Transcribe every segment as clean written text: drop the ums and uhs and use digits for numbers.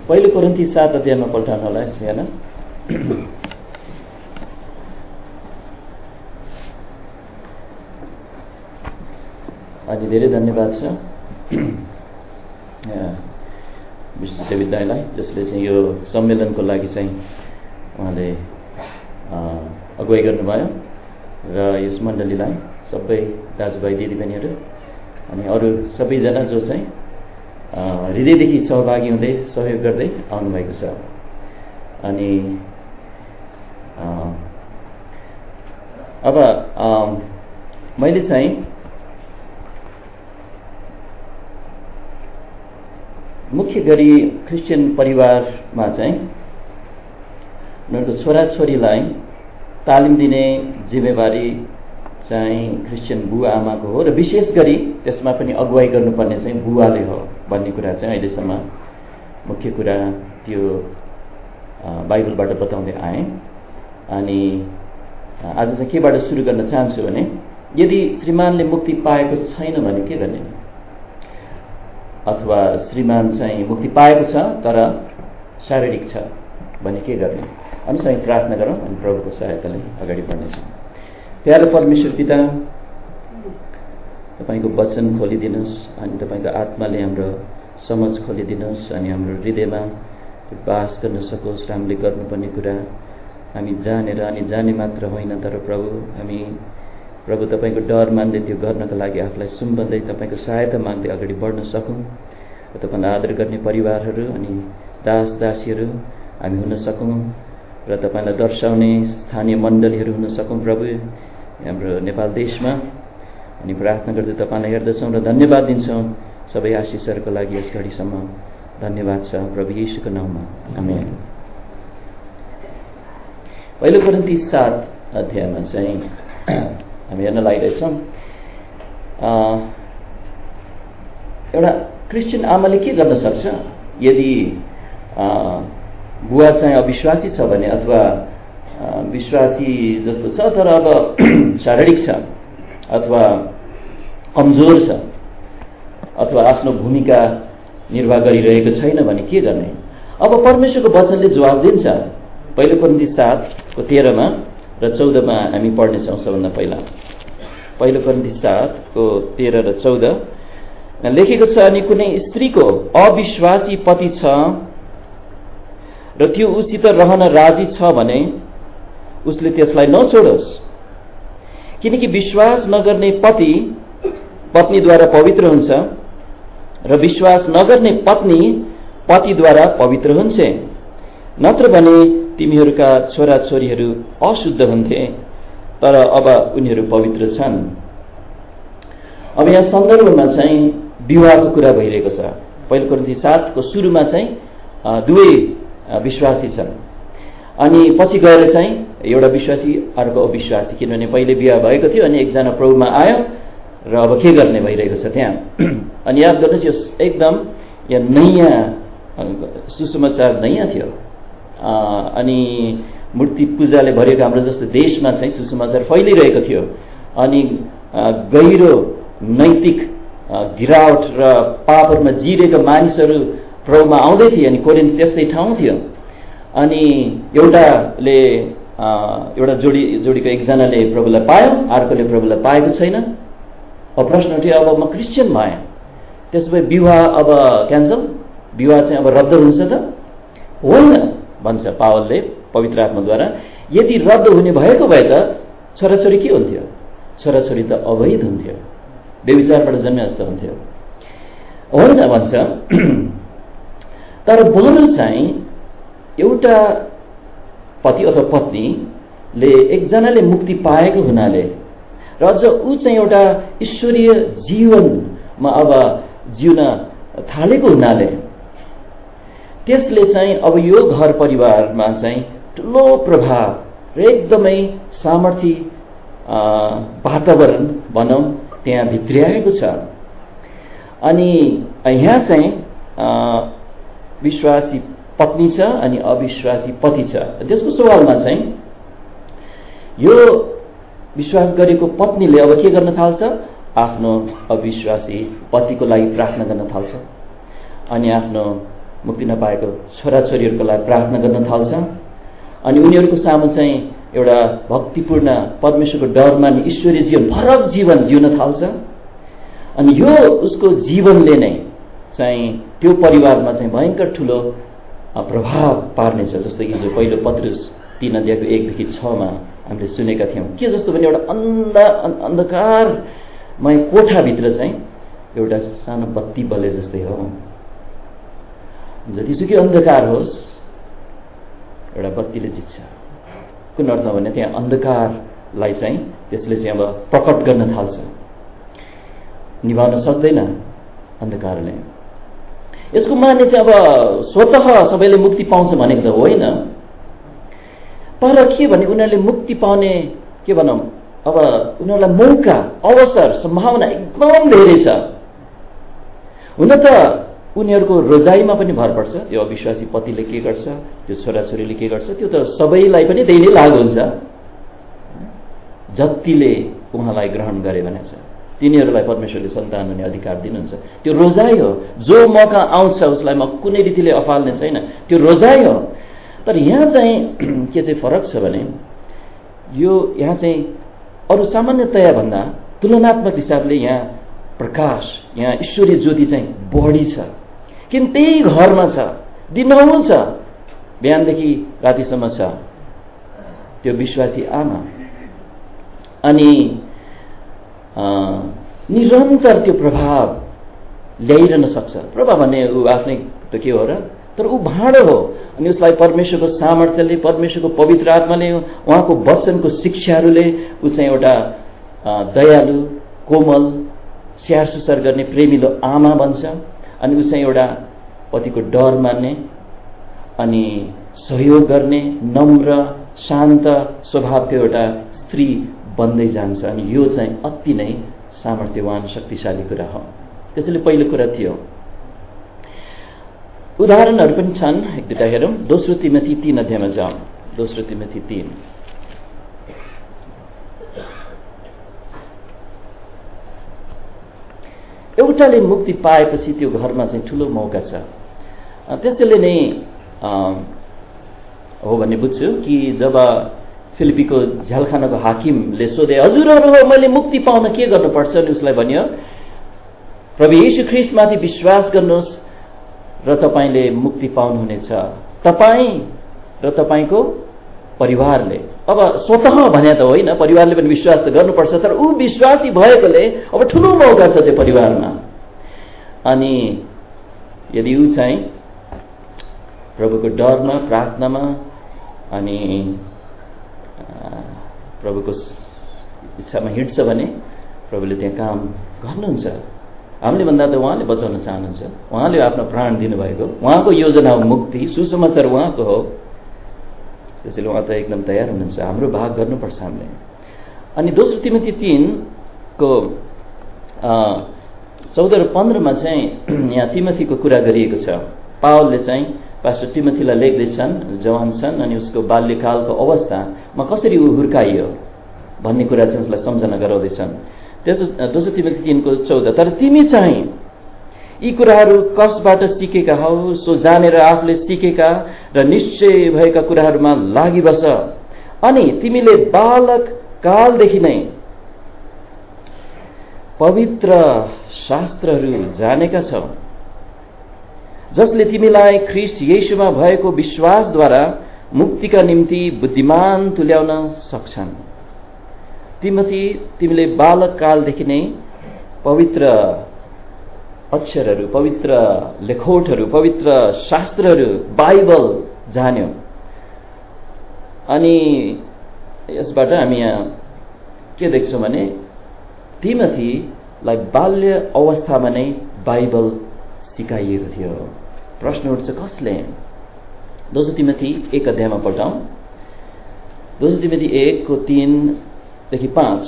पहिलो कोरिन्थी 7 अध्यायमा पल्टाउनु होला यसमा हेर्न। अनि धेरै धन्यवाद छ विशेष डेभिड दाइलाई, जसले चाहिँ यो सम्मेलनको लागि चाहिँ उहाँले अगुवाई गर्नुभयो, र यस मण्डलीलाई सबै दाजुभाइ दिदीबहिनीहरू अनि अरू सबैजना जो चाहिँ हृदयदेखि सहभागी हुँदै सहयोग गर्दै आउनुभएको छ। अनि अब मैले चाहिँ मुख्य गरी क्रिस्चियन परिवारमा चाहिँ उनीहरूको छोराछोरीलाई तालिम दिने जिम्मेवारी चाहिँ क्रिस्चियन बुवा आमाको हो, र विशेष गरी त्यसमा पनि अगुवाई गर्नुपर्ने चाहिँ बुवाले हो भन्ने कुरा चाहिँ अहिलेसम्म मुख्य कुरा त्यो बाइबलबाट बताउँदै आएँ। अनि आज चाहिँ केबाट सुरु गर्न चाहन्छु भने, यदि श्रीमानले मुक्ति पाएको छैन भने के गर्ने, अथवा श्रीमान चाहिँ मुक्ति पाएको छ तर शारीरिक छ भने के गर्ने। अनि सँगै प्रार्थना गरौँ अनि प्रभुको सहायताले अगाडि बढ्नेछौँ। प्यारो परमेश्वर पिता, तपाईँको वचन खोलिदिनुहोस् अनि तपाईँको आत्माले हाम्रो समझ खोलिदिनुहोस् अनि हाम्रो हृदयमा त्यो बास गर्न सकोस्। हामीले गर्नुपर्ने कुरा हामी जानेर अनि जाने मात्र होइन, तर प्रभु तपाईँको डर मान्दै त्यो गर्नको लागि आफूलाई सुम्बन्दै तपाईँको सहायता माग्दै अगाडि बढ्न सकौँ। तपाईँलाई आदर गर्ने परिवारहरू अनि दास दासीहरू हामी हुन सकौँ, र तपाईँलाई दर्शाउने स्थानीय मण्डलीहरू हुन सकौँ प्रभु हाम्रो नेपाल देशमा। अनि प्रार्थना गर्दै तपाईँलाई हेर्दछौँ र धन्यवाद दिन्छौँ सबै आशिषहरूको लागि यस घडीसम्म। धन्यवाद छ प्रभु येशूको नाममा, आमेन। पहिलो कोरिन्थी 7 अध्यायमा चाहिँ हामी हेर्न लागिरहेछौँ एउटा क्रिस्चियन आमाले के गर्न सक्छ यदि बुवा चाहिँ अविश्वासी छ भने, अथवा विश्वासी जस्तो छ तर अब शारीरिक छ, अथवा कमजोर छ, अथवा आफ्नो भूमिका निर्वाह गरिरहेको छैन भने के गर्ने। अब परमेश्वरको वचनले जवाब दिन्छ। पहिलो कोरिन्थी 7 को 13 र 14 हामी पढ्नेछौँ। सबभन्दा पहिला पहिलो कोरिन्थी 7 को 13 र 14 लेखेको छ, अनि कुनै स्त्रीको अविश्वासी पति छ र त्यो उसित रहन राजी छ भने उसले त्यसलाई नछोडोस्, किनकि विश्वास नगर्ने पति पत्नीद्वारा पवित्र हुन्छ र विश्वास नगर्ने पत्नी पतिद्वारा पवित्र हुन्छ। नत्र भने तिमीहरूका छोराछोरीहरू अशुद्ध हुन्थे, तर अब उनीहरू पवित्र छन्। अब यहाँ सन्दर्भमा चाहिँ विवाहको कुरा भइरहेको छ। पहिलो कोरिन्थी 7 को सुरुमा चाहिँ दुवै विश्वासी छन्, अनि पछि गएर चाहिँ एउटा विश्वासी अर्को अविश्वासी, किनभने पहिले विवाह भएको थियो अनि एकजना प्रभुमा आयो र अब के गर्ने भइरहेको छ त्यहाँ। अनि याद गर्नुहोस् यो एकदम यहाँ नयाँ सुसमाचार नयाँ थियो। अनि मूर्ति पूजाले भरिएको हाम्रो जस्तो देशमा चाहिँ सुसमाचार फैलिरहेको थियो, अनि गहिरो नैतिक गिरावट र पापहरूमा जिरेका मानिसहरू प्रभुमा आउँदै थिए। अनि कोरिन्थ त्यस्तै ठाउँ थियो। अनि एउटा जोडीको एकजनाले प्रभुलाई पायो, अर्कोले प्रभुलाई पाएको छैन। अब प्रश्न उठ्यो, अब म क्रिस्चियन भएँ, त्यसो भए विवाह अब क्यान्सल, विवाह चाहिँ अब रद्द हुन्छ त? होइन भन्छ पावलले पवित्र आत्माद्वारा। यदि रद्द हुने भएको भए त छोराछोरी के हुन्थ्यो? छोराछोरी त अवैध हुन्थ्यो, व्यभिचारबाट जन्मे जस्तो हुन्थ्यो। होइन भन्छ। तर बरु चाहिँ एउटा पति अथवा पत्नीले एकजनाले मुक्ति पाएको हुनाले र अझ ऊ चाहिँ एउटा ईश्वरीय जीवनमा अब जिउन थालेको हुनाले त्यसले चाहिँ अब यो घर परिवारमा चाहिँ ठुलो प्रभाव र एकदमै सामर्थ्य वातावरण भनौँ त्यहाँ भित्र्याएको छ। अनि यहाँ चाहिँ विश्वासी पत्नी छ अनि अविश्वासी पति छ। त्यसको सवालमा चाहिँ यो विश्वास गरेको पत्नीले अब के गर्न थाल्छ? आफ्नो अविश्वासी पतिको लागि प्रार्थना गर्न थाल्छ, अनि आफ्नो मुक्ति नपाएको छोराछोरीहरूको लागि प्रार्थना गर्न थाल्छ अनि उनीहरूको सामु चाहिँ एउटा भक्तिपूर्ण परमेश्वरको डरमा नि ईश्वरीय जीवन फरक जीवन जिउन थाल्छ अनि यो उसको जीवनले नै चाहिँ त्यो परिवारमा चाहिँ भयंकर ठुलो प्रभाव पार्नेछ। जस्तो कि जो पहिलो पत्रुस 3:1-6 हामीले सुनेका थियौं के जस्तो भने एउटा अन्धकारमय कोठाभित्र चाहिँ एउटा सानो बत्ती बले जस्तै हो। जतिसुकै अन्धकार होस् एउटा बत्तीले जित्छ। कुन अर्थमा भने त्यहाँ अन्धकारलाई चाहिँ त्यसले चाहिँ अब प्रकट गर्न थाल्छ, निभाउन सक्दैन अन्धकारले। यसको माने चाहिँ अब स्वतः सबैले मुक्ति पाउँछ भनेको त होइन, तर के भने उनीहरूले मुक्ति पाउने के भनौं अब उनीहरूलाई मौका अवसर सम्भावना एकदम धेरै छ। हुन त उनीहरूको रोजाइमा पनि भर पर्छ। यो अविश्वासी पतिले के गर्छ, त्यो छोराछोरीले के गर्छ, त्यो त सबैलाई पनि त्यही नै लागु हुन्छ। जतिले उहाँलाई ग्रहण गरे भने छ तिनीहरूलाई परमेश्वरले सन्तान हुने अधिकार दिनुहुन्छ। त्यो रोजाइ हो। जो मौका आउँछ उसलाई म कुनै रीतिले अफाल्ने छैन, त्यो रोजाइ हो। तर यहाँ चाहिँ के चाहिँ फरक छ भने यो यहाँ चाहिँ अरु सामान्यतया भन्दा तुलनात्मक हिसाबले यहाँ प्रकाश, यहाँ ईश्वरीय ज्योति चाहिँ बढी छ। किन त्यही घरमा छ, दिनहुँ छ, बिहानदेखि रातिसम्म छ त्यो विश्वासी आमा अनि निरन्तर त्यो प्रभाव ल्याइरहन सक्छ। प्रभाव भन्ने ऊ आफ्नै त के हो र, तर ऊ भाँडो हो अनि उसलाई परमेश्वरको सामर्थ्यले, परमेश्वरको पवित्र आत्माले, उहाँको वचनको शिक्षाहरूले ऊ चाहिँ एउटा दयालु, कोमल, स्याहार सुसार गर्ने प्रेमिलो आमा बन्छ अनि ऊ चाहिँ एउटा पतिको डर मान्ने अनि सहयोग गर्ने नम्र शान्त स्वभावको एउटा स्त्री बन्दै जान्छ। अनि यो चाहिँ अति नै सामर्थ्यवान शक्तिशाली कुरा हो। त्यसैले पहिलो कुरा थियो। उदाहरणहरू पनि छन्, एक दुईटा हेरौं। दोस्रो तिमोथी 3 जाउँ। दोस्रो तिमोथी 3 एउटाले मुक्ति पाएपछि त्यो घरमा चाहिँ ठूलो मौका छ। त्यसैले नै हो भन्ने बुझ्छु कि जब फिलिपीको झ्यालखानाको हाकिमले सोधे हजुरहरू हो मैले मुक्ति पाउन के गर्नुपर्छ अनि उसलाई भन्यो प्रभु येशू ख्रीष्टमाथि विश्वास गर्नुहोस् र तपाईले मुक्ति पाउनुहुनेछ, तपाई र तपाईको परिवारले। अब स्वतः भने त होइन, परिवारले पनि विश्वास त गर्नुपर्छ, तर ऊ विश्वासी भएकोले अब ठूलो मौका छ त्यो परिवारमा। अनि यदि ऊ चाहिँ प्रभुको डरमा, प्रार्थनामा अनि प्रभुको इच्छामा हिँड्छ भने प्रभुले त्यहाँ काम गर्नुहुन्छ। हामीले भन्दा त उहाँले बचाउन चाहनुहुन्छ, उहाँले आफ्नो प्राण दिनुभएको, उहाँको योजना हो मुक्ति, सुसमाचार उहाँको हो। त्यसैले उहाँ त एकदम तयार हुनुहुन्छ, हाम्रो भाग गर्नुपर्छ हामीले। अनि दोस्रो तिमोथी 3 को 14 र 15 चाहिँ यहाँ तिमोथीको कुरा गरिएको छ। पावलले चाहिँ पास्टर तिमोथीलाई लेख्दैछन्, जवान छन् अनि उसको बाल्यकालको अवस्थामा कसरी ऊ हुर्काइयो भन्ने कुरा चाहिँ उसलाई सम्झना गराउँदैछन्। दोस्रो तिमोथी 3 को 14 तर तिमी चाहिँ यी कुराहरू कसबाट सिकेका हौ, सो जानेर आफूले सिकेका र निश्चय भएका कुराहरूमा लागिबस। अनि तिमीले बालक कालदेखि नै पवित्र शास्त्रहरू जानेका छौ, जसले तिमीलाई ख्रीष्ट येशूमा भएको विश्वासद्वारा मुक्तिका निम्ति बुद्धिमान तुल्याउन सक्छन्। तिमोथी, तिमीले बालक कालदेखि नै पवित्र अक्षरहरू, पवित्र लेखौटहरू, पवित्र शास्त्रहरू, बाइबल जान्यौ। अनि यसबाट हामी यहाँ के देख्छौँ भने तिमोथीलाई बाल्य अवस्थामा नै बाइबल सिकाइएको थियो। प्रश्न उठ्छ कसले? दोस्रो तिमोथी 1 अध्यायमा पढौँ। दोस्रो तिमोथी 1 को 3 देखि 5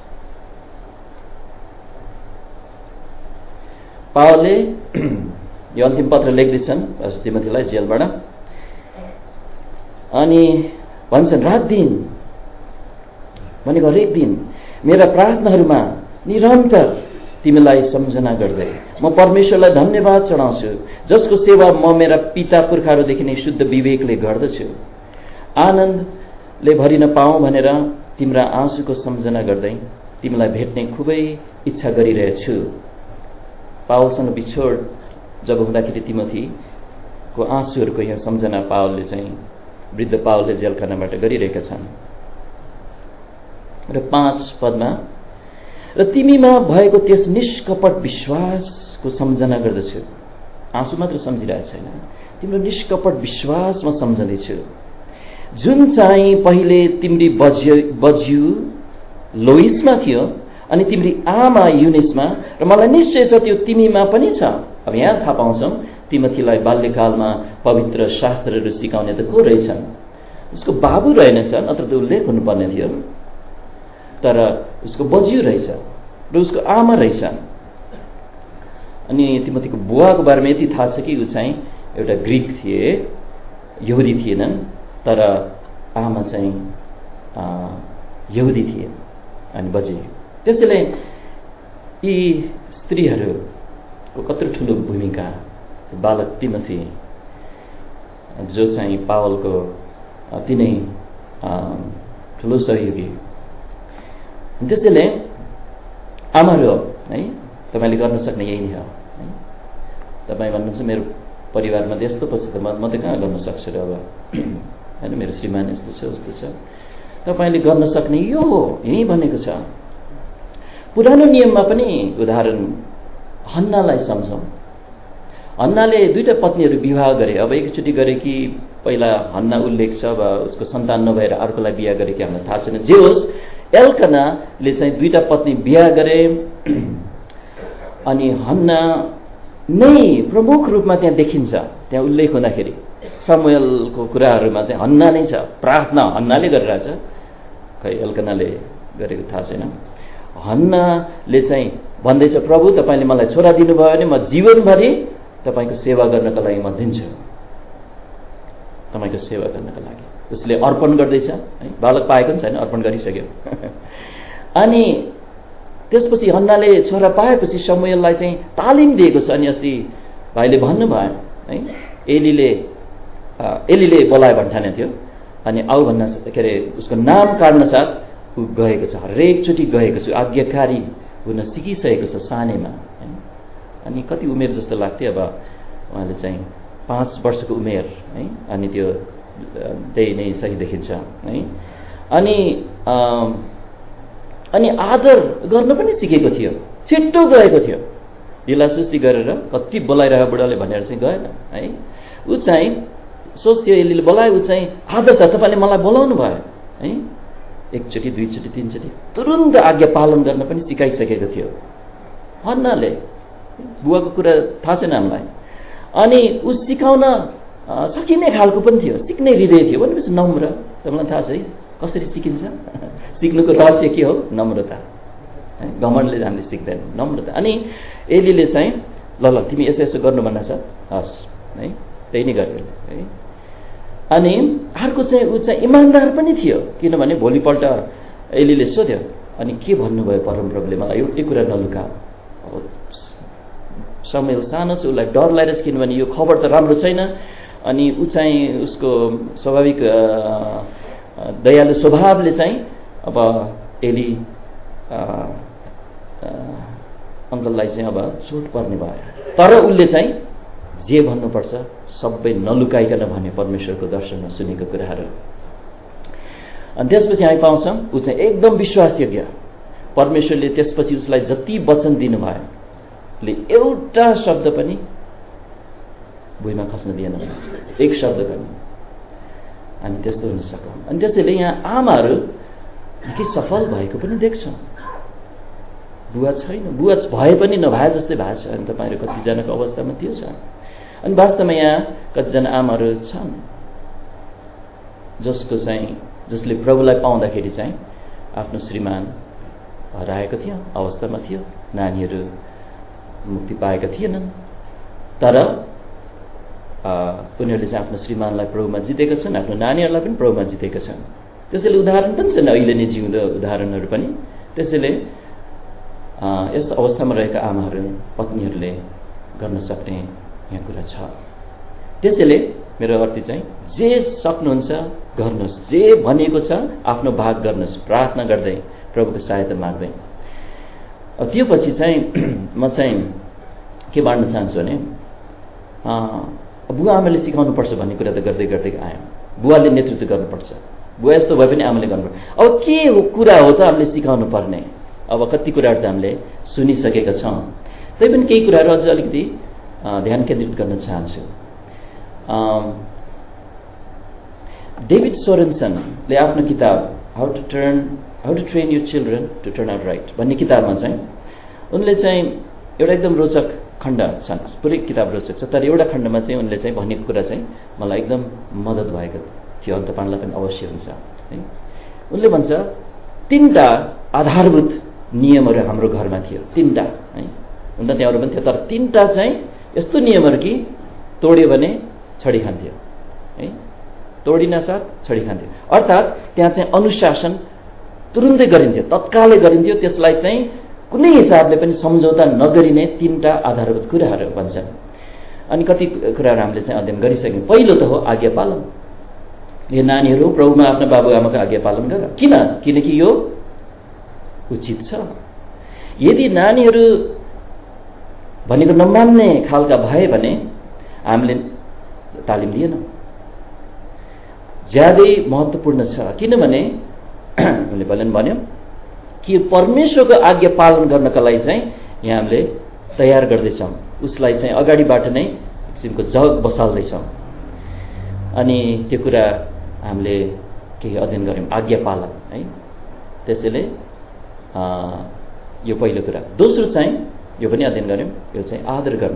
पावलले यो अन्तिम पत्र लेख्दैछन् तिमोथीलाई जेलबाट अनि भन्छन् रात दिन भनेको हरेक दिन मेरा प्रार्थनाहरूमा निरन्तर तिमीलाई सम्झना गर्दै म परमेश्वरलाई धन्यवाद चढाउँछु, जसको सेवा म मेरा पिता पुर्खाहरूदेखि नै शुद्ध विवेकले गर्दछु। आनन्दले भरिन पाऊँ भनेर तिम्रा आँसुको सम्झना गर्दै तिमीलाई भेट्ने खुबै इच्छा गरिरहेछु। पावलसँग बिछोड जब हुँदाखेरि तिमोथीको आँसुहरूको यहाँ सम्झना पावलले चाहिँ वृद्ध पावलले जेलखानाबाट गरिरहेका छन्। र 5 पदमा र तिमीमा भएको त्यस निष्कपट विश्वासको सम्झना गर्दछु। आँसु मात्र सम्झिरहेको छैन, तिम्रो निष्कपट विश्वास म सम्झँदैछु, जुन चाहिँ पहिले तिम्री बज्यू लोइसमा थियो अनि तिम्री आमा युनिसमा, र मलाई निश्चय छ त्यो तिमीमा पनि छ। अब यहाँ थाहा पाउँछौँ तिमोथीलाई बाल्यकालमा पवित्र शास्त्रहरू सिकाउने त को रहेछन्? उसको बाबु रहेनछ, नत्र त उल्लेख हुनुपर्ने थियो, तर उसको बज्यू रहेछ र उसको आमा रहेछ। अनि तिमोथीको बुवाको बारेमा यति थाहा छ कि ऊ चाहिँ एउटा ग्रिक थिए, यहुदी थिएनन्, तर आमा चाहिँ यहुदी थिए अनि बजे। त्यसैले यी स्त्रीहरूको कत्रो ठुलो भूमिका, बालक तिमोथी जो चाहिँ पावलको अति नै ठुलो सहयोगी। त्यसैले आमाहरू हो है, तपाईँले गर्न सक्ने यही नै हो है। तपाईँ भन्नुहुन्छ मेरो परिवारमा त यस्तो पछि त म त कहाँ गर्न सक्छु र अब होइन, मेरो श्रीमान यस्तो छ उस्तो छ। तपाईँले गर्न सक्ने यो हो, यही भनेको छ। पुरानो नियममा पनि उदाहरण हन्नालाई सम्झौँ। हन्नाले 2टा पत्नीहरू विवाह गरे। अब एकचोटि गरे कि पहिला हन्ना उल्लेख छ, अब उसको सन्तान नभएर अर्कोलाई बिहा गरे कि हामीलाई थाहा छैन। जे होस्, एल्कनाले चाहिँ 2टा पत्नी बिहा गरे अनि हन्ना नै प्रमुख रूपमा त्यहाँ देखिन्छ। त्यहाँ उल्लेख हुँदाखेरि समुएलको कुराहरूमा चाहिँ हन्ना नै छ, प्रार्थना हन्नाले गरिरहेछ, खै एल्कनाले गरेको थाहा छैन। हन्नाले चाहिँ भन्दैछ, प्रभु तपाईँले मलाई छोरा दिनुभयो भने म जीवनभरि तपाईँको सेवा गर्नको लागि म दिन्छु, तपाईँको सेवा गर्नको लागि। उसले अर्पण गर्दैछ है, बालक पाएको पनि छैन, अर्पण गरिसक्यो। अनि त्यसपछि हन्नाले छोरा पाएपछि समुएललाई चाहिँ तालिम दिएको छ। अनि अस्ति भाइले भन्नुभयो है, एलीले बोलायो भन्ठाने थियो, अनि आऊ भन्न के अरे उसको नाम काट्न साथ ऊ गएको छ, हरेकचोटि गएको छु, आज्ञाकारी हुन सिकिसकेको छ सानैमा है। अनि कति उमेर जस्तो लाग्थ्यो, अब उहाँले चाहिँ 5 वर्षको उमेर है, अनि त्यो त्यही नै सही देखिन्छ है। अनि आदर गर्न पनि सिकेको थियो, छिट्टो गएको थियो, ढिलासुस्ती गरेर कति बोलाइरह बुढाले भनेर चाहिँ गएन है। ऊ चाहिँ सोच्थ्यो एलीले बोलायो, ऊ चाहिँ आदर छ, तपाईँले मलाई बोलाउनु भयो है, 1 चोटि 2 चोटि 3 चोटि तुरुन्त आज्ञा पालन गर्न पनि सिकाइसकेको थियो हन्नाले। बुवाको कुरा थाहा छैन हामीलाई। अनि ऊ सिकाउन सकिने खालको पनि थियो, सिक्ने हृदय थियो भनेपछि नम्र। तपाईँलाई थाहा छ है कसरी सिकिन्छ? सिक्नुको रहस्य के हो? नम्रता। घमण्डले हामीले सिक्दैन, नम्रता। अनि एलीले चाहिँ ल तिमी यसो यसो गर्नु भन्ना छ, हस् है, त्यही नै गर्यो है। अनि अर्को चाहिँ ऊ चाहिँ इमान्दार पनि थियो, किनभने भोलिपल्ट एलीले सोध्यो, अनि के भन्नुभयो परमप्रभुले, मलाई एउटै कुरा नलुका। समुएल सानो छ, उसलाई डर लागेछ, किनभने यो खबर त राम्रो छैन। अनि ऊ चाहिँ उसको स्वाभाविक दयालु स्वभावले चाहिँ अब एली अङ्कललाई चाहिँ अब चोट पर्ने भयो, तर उसले चाहिँ जे भन्नुपर्छ सबै नलुकाइकन भने परमेश्वरको दर्शनमा सुनेको कुराहरू। अनि त्यसपछि हामी पाउँछौँ ऊ चाहिँ एकदम विश्वासयोग्य। परमेश्वरले त्यसपछि उसलाई जति वचन दिनुभयो ले एउटा शब्द पनि भुइँमा खस्न दिएन, एक शब्द पनि। अनि त्यस्तो हुन सक्छ। अनि त्यसैले यहाँ आमाहरू निकै सफल भएको पनि देख्छौँ। बुवा छैन, बुवा भए पनि नभए जस्तै भएको छ। अनि तपाईँहरू कतिजनाको अवस्थामा त्यो छ। अनि वास्तवमा यहाँ कतिजना आमाहरू छन् जसले प्रभुलाई पाउँदाखेरि चाहिँ आफ्नो श्रीमान हराएको थियो, अवस्थामा थियो, नानीहरू मुक्ति पाएका थिएनन्, तर उनीहरूले चाहिँ आफ्नो श्रीमानलाई प्रभुमा जितेका छन्, आफ्नो नानीहरूलाई पनि प्रभुमा जितेका छन्। त्यसैले उदाहरण पनि छन्, अहिले नै जिउँदो उदाहरणहरू पनि। त्यसैले यस अवस्थामा रहेका आमाहरू पत्नीहरूले गर्न सक्ने यहाँ कुरा छ। त्यसैले मेरो अर्थ चाहिँ जे सक्नुहुन्छ गर्नुहोस्, जे भनेको छ आफ्नो भाग गर्नुहोस्, प्रार्थना गर्दै प्रभुको सहायता माग्दै। त्यो पछि चाहिँ म चाहिँ के बाँड्न चाहन्छु भने बुवा आमाले सिकाउनुपर्छ भन्ने कुरा त गर्दै गर्दै आयौँ। बुवाले नेतृत्व गर्नुपर्छ, बुवा यस्तो भए पनि आमाले गर्नुपर्छ। अब के कुरा हो त हामीले सिकाउनु पर्ने? अब कति कुराहरू त हामीले सुनिसकेका छौँ, तैपनि केही कुराहरू अझ अलिकति ध्यान केन्द्रित गर्न चाहन्छु। डेभिड सोरेनसनले आफ्नो किताब how to train your children to turn out right भन्ने किताबमा चाहिँ उनले चाहिँ एउटा एकदम रोचक खण्ड छन्, पुरै किताब रोचक छ, तर एउटा खण्डमा चाहिँ उनले चाहिँ भनेको कुरा चाहिँ मलाई एकदम मद्दत भएको थियो, अन्त पाण्डलाई पनि अवश्य हुन्छ है। उनले भन्छ 3टा आधारभूत नियमहरू हाम्रो घरमा थियो, 3टा है। हुन त त्यहाँबाट पनि थियो, तर 3टा चाहिँ यस्तो नियमहरू कि तोड्यो भने छडी खान्थ्यो है, तोडिन साथ छडी खान्थ्यो। अर्थात् त्यहाँ चाहिँ अनुशासन तुरुन्तै गरिन्थ्यो, तत्कालै गरिन्थ्यो, त्यसलाई चाहिँ कुनै हिसाबले पनि सम्झौता नगरिने 3टा आधारभूत कुराहरू भन्छन्। अनि कति कुराहरू हामीले चाहिँ अध्ययन गरिसक्यौँ। पहिलो त हो आज्ञा पालन। यो नानीहरू प्रभुमा आफ्नो बाबुआमाको आज्ञा पालन गर। किनकि यो उचित छ। यदि नानीहरू भनेको नमान्ने खालका भए भने हामीले तालिम दिएनौँ। ज्यादै महत्त्वपूर्ण छ, किनभने मैले पहिला पनि भन्यो कि परमेश्वरको आज्ञा पालन गर्नका लागि चाहिँ यहाँ हामीले तयार गर्दैछौँ, उसलाई चाहिँ अगाडिबाट नै किसिमको जग बसाल्दैछौँ। अनि त्यो कुरा हामीले केही अध्ययन गऱ्यौँ, आज्ञा पालन है। त्यसैले यो पहिलो कुरा। दोस्रो चाहिँ यो पनि अध्ययन गऱ्यौँ, यो चाहिँ आदर गर्न।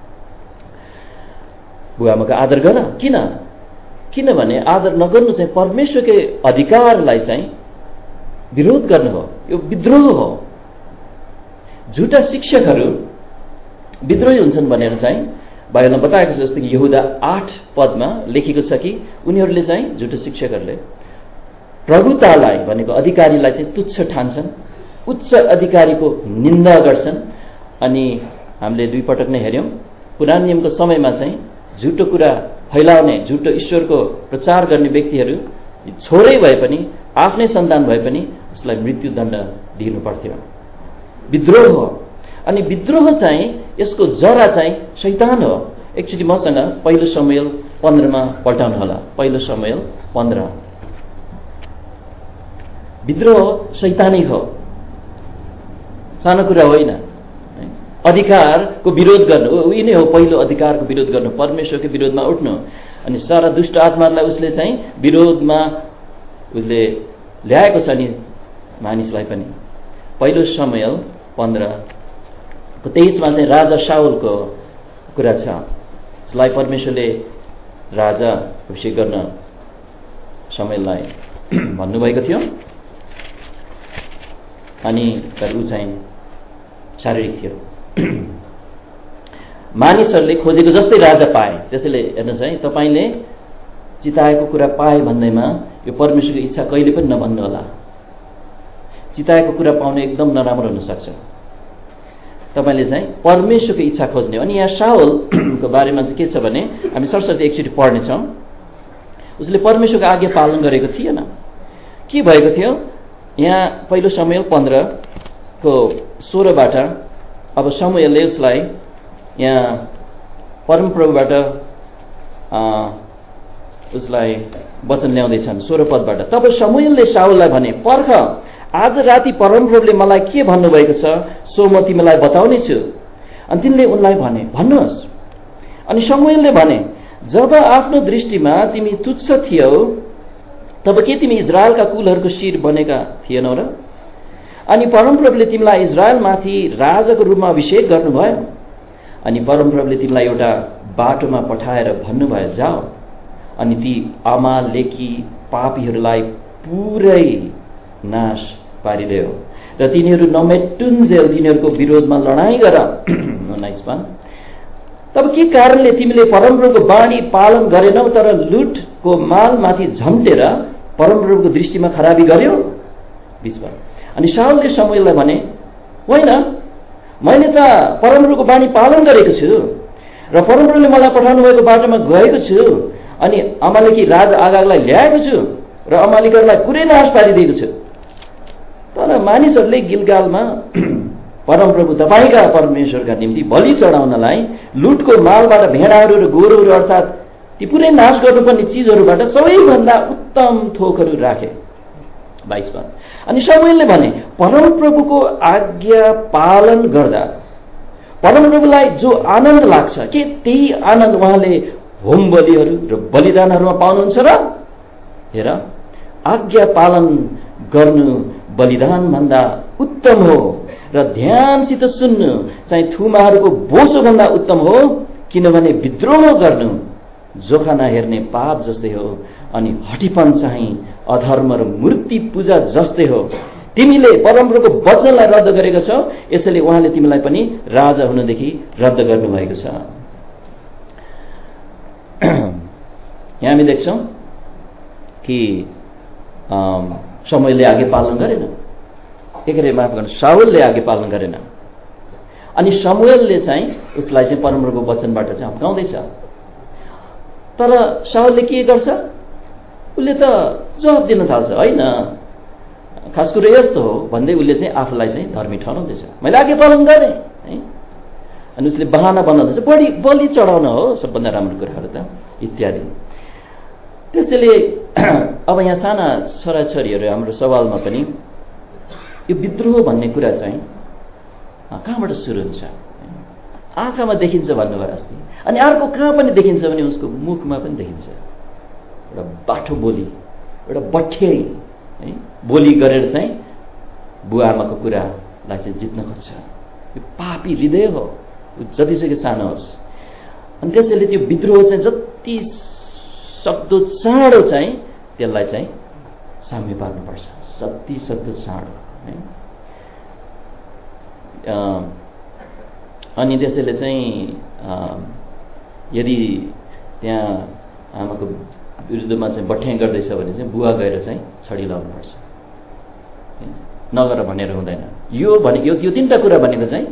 बुवाआमाको आदर गर। किनभने आदर नगर्नु चाहिँ परमेश्वरकै अधिकारलाई चाहिँ विरोध गर्नु हो, यो विद्रोह हो। झुटा शिक्षकहरू विद्रोही हुन्छन् भनेर चाहिँ बाइबलमा बताएको छ। जस्तो कि यहुदा 8 पदमा लेखेको छ कि उनीहरूले चाहिँ झुटो शिक्षकहरूले प्रभुतालाई भनेको अधिकारीलाई चाहिँ तुच्छ ठान्छन्, उच्च अधिकारीको निन्दा गर्छन्। अनि हामीले 2 पटक नै हेर्यौँ, पुरानो नियमको समयमा चाहिँ झुटो कुरा फैलाउने, झुटो ईश्वरको प्रचार गर्ने व्यक्तिहरू छोरै भए पनि, आफ्नै सन्तान भए पनि उसलाई मृत्युदण्ड दिनु पर्थ्यो। विद्रोह हो। अनि विद्रोह चाहिँ यसको जरा चाहिँ शैतान हो। एकचोटि मसँग पहिलो शमूएल 15 पल्टाउनु होला। पहिलो शमूएल 15। विद्रोह शैतानिक हो, सानो कुरा होइन। अधिकारको विरोध गर्नु उही नै हो, पहिलो अधिकारको विरोध गर्नु, परमेश्वरको विरोधमा उठ्नु। अनि सारा दुष्ट आत्माहरूलाई उसले चाहिँ विरोधमा उसले ल्याएको छ नि मानिसलाई पनि। पहिलो शमूएल 15 को 23मा चाहिँ राजा शाउलको कुरा छ। उसलाई परमेश्वरले राजा अभिषेक गर्न शमूएललाई भन्नुभएको थियो। अनि तर ऊ चाहिँ शारीरिक थियो। मानिसहरूले खोजेको जस्तै राजा पाए। त्यसैले हेर्नुहोस् है, तपाईँले चिताएको कुरा पाए भन्दैमा यो परमेश्वरको इच्छा कहिले पनि नभन्नु होला। चिताएको कुरा पाउने एकदम नराम्रो हुनसक्छ। तपाईँले चाहिँ परमेश्वरको इच्छा खोज्ने हो। अनि यहाँ शाउलको बारेमा चाहिँ के छ भने हामी सरस्वती एकचोटि पढ्नेछौँ। उसले परमेश्वरको आज्ञा पालन गरेको थिएन। के भएको थियो यहाँ पहिलो शमूएल 15 को 16बाट अब शमूएलले उसलाई यहाँ परमप्रभुबाट उसलाई वचन ल्याउँदैछन् 16 पदबाट। तब शमूएलले शाउललाई भने, पर्ख, आज राति परमप्रभुले मलाई के भन्नुभएको छ सो म तिमीलाई बताउने छु। अनि तिनले उनलाई भने, भन्नुहोस्। अनि शमूएलले भने, जब आफ्नो दृष्टिमा तिमी तुच्छ थियौ तब के तिमी इजरायलका कुलहरूको शिर बनेका थिएनौ र? अनि परमप्रभुले तिमीलाई इजरायलमाथि राजाको रूपमा अभिषेक गर्नुभयो। अनि परमप्रभुले तिमीलाई एउटा बाटोमा पठाएर भन्नुभयो, जाऊ अनि ती अमालेकी पापीहरूलाई पुरै नाश पारिदेऊ र तिनीहरू नमेटुन्जेल तिनीहरूको विरोधमा लडाईँ गर। 19 तब के कारणले तिमीले परमप्रभुको बाणी पालन गरेनौ तर लुटको मालमाथि झम्टेर परमप्रभुको दृष्टिमा खराबी गर्यौ? 20 अनि शाउलले शमूएललाई भने, होइन, मैले त परमप्रभुको बाणी पालन गरेको छु र परमप्रभुले मलाई पठाउनु भएको बाटोमा गएको छु, अनि अमालेकी राज आगागलाई ल्याएको छु र अमालेकीहरूलाई पुरै नाश पारिदिएको छु। तर मानिसहरूले गिलगालमा परमप्रभु तपाईँका परमेश्वरका निम्ति बलि चढाउनलाई लुटको मालबाट भेडाहरू र गोरुहरू अर्थात् ती पुरै नाश गर्नुपर्ने चिजहरूबाट सबैभन्दा उत्तम थोकहरू राखे। 22 पद। अनि शमूएलले भने परमप्रभुको आज्ञा पालन गर्दा परमप्रभुलाई जो आनन्द लाग्छ के त्यही आनन्द उहाँले होम बलिहरू र बलिदानहरूमा पाउनुहुन्छ र? हेर, आज्ञा पालन गर्नु बलिदान भन्दा उत्तम हो र ध्यानसित सुन्नु चाहिँ थुमाहरूको बोसो भन्दा उत्तम हो, किनभने विद्रोह गर्नु जोखा नहेर्ने पाप जस्तै हो अनि हठीपन चाहिँ अधर्म र मूर्ति पूजा जस्तै हो। तिमीले परमप्रभुको वचनलाई रद्द गरेको छौ, यसैले उहाँले तिमीलाई पनि राजा हुनदेखि रद्द गर्नुभएको छ। यहाँ हामी देख्छौँ कि शमूएलले आज्ञा पालन गरेन, माफ गर्नु, शाऊलले आज्ञा पालन गरेन। अनि शमूएलले चाहिँ उसलाई चाहिँ परमप्रभुको वचनबाट चाहिँ हप्काउँदैछ। तर शाऊलले के गर्छ? उसले त जवाब दिन थाल्छ, होइन खास कुरो यस्तो हो भन्दै उसले चाहिँ आफूलाई चाहिँ धर्मी ठहराउँदैछ, मैले आज्ञा पालन गरेँ है। अनि उसले बहाना बनाउँदैछ, बढी बलि चढाउन हो सबभन्दा राम्रो कुराहरू त इत्यादि। त्यसैले अब यहाँ साना छोराछोरीहरू हाम्रो सवालमा पनि यो विद्रोह भन्ने कुरा चाहिँ कहाँबाट सुरु हुन्छ? आँखामा देखिन्छ भन्नुभयो अस्ति, अनि अर्को कहाँ पनि देखिन्छ भने उसको मुखमा पनि देखिन्छ। एउटा बाठो बोली, एउटा बठ्याइ है बोली गरेर चाहिँ बुवा आमाको कुरालाई चाहिँ जित्न खोज्छ। यो पापी हृदय हो, जतिसुकै सानो होस्। अनि त्यसैले त्यो विद्रोह चाहिँ जति सक्दो चाँडो चाहिँ त्यसलाई चाहिँ साम्य पार्नुपर्छ, जति सक्दो चाँडो है। अनि त्यसैले चाहिँ यदि त्यहाँ आमाको विरुद्धमा चाहिँ बठ्याइ गर्दैछ भने चाहिँ बुवा गएर चाहिँ छडी लाउनुपर्छ, नगर भनेर हुँदैन। यो भने यो तीनटा कुरा भनेको चाहिँ